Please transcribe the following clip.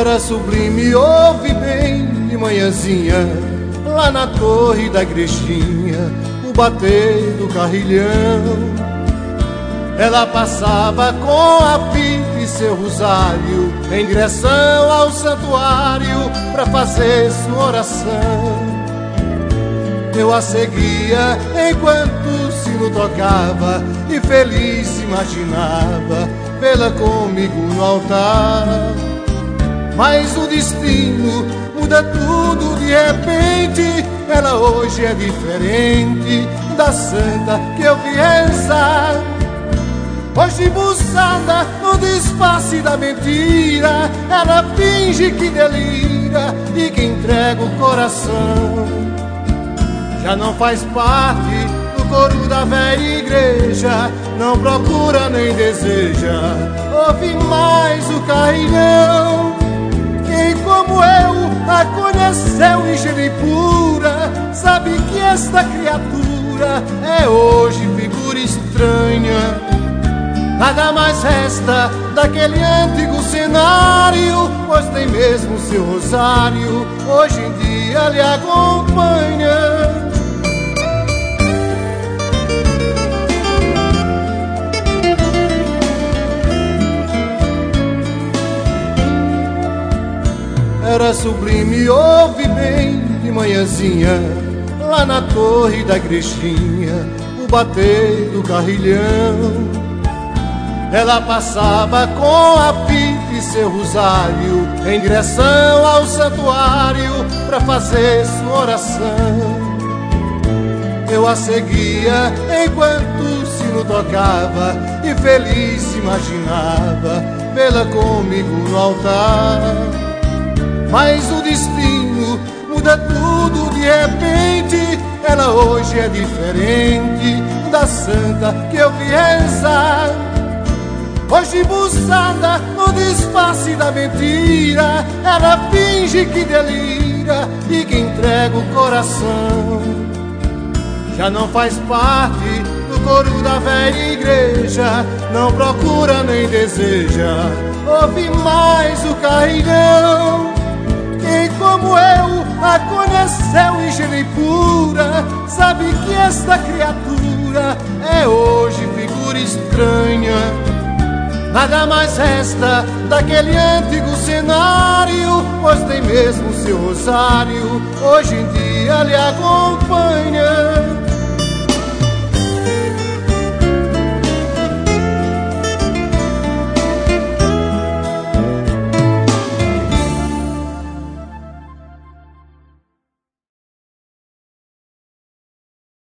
Era sublime, ouve bem de manhãzinha, lá na torre da igrejinha, o bater do carrilhão. Ela passava com a pipa e seu rosário em direção ao santuário pra fazer sua oração. Eu a seguia enquanto o sino tocava e feliz se imaginava vê-la comigo no altar. Mas o destino muda tudo de repente. Ela hoje é diferente da santa que eu vi rezar. Hoje embuçada no disfarce da mentira, ela finge que delira e que entrega o coração. Já não faz parte do coro da velha igreja, não procura nem deseja ouvir mais o carrilhão. Quem como eu a conheceu ingênua e pura, sabe que esta criatura é hoje figura estranha. Nada mais resta daquele antigo cenário, pois nem mesmo seu rosário hoje em dia lhe acompanha. Era sublime, ouve bem de manhãzinha, lá na torre da igrejinha, o bater do carrilhão. Ela passava com a pipa e seu rosário em direção ao santuário pra fazer sua oração. Eu a seguia enquanto o sino tocava e feliz se imaginava vê-la comigo no altar. Mas o destino muda tudo de repente. Ela hoje é diferente da santa que eu vi rezar. Hoje embuçada no disfarce da mentira, ela finge que delira e que entrega o coração. Já não faz parte do coro da velha igreja, não procura nem deseja ouvir mais o carrilhão. Quem como eu a conheceu ingênua e pura, sabe que esta criatura é hoje figura estranha. Nada mais resta daquele antigo cenário, pois nem mesmo seu rosário hoje em dia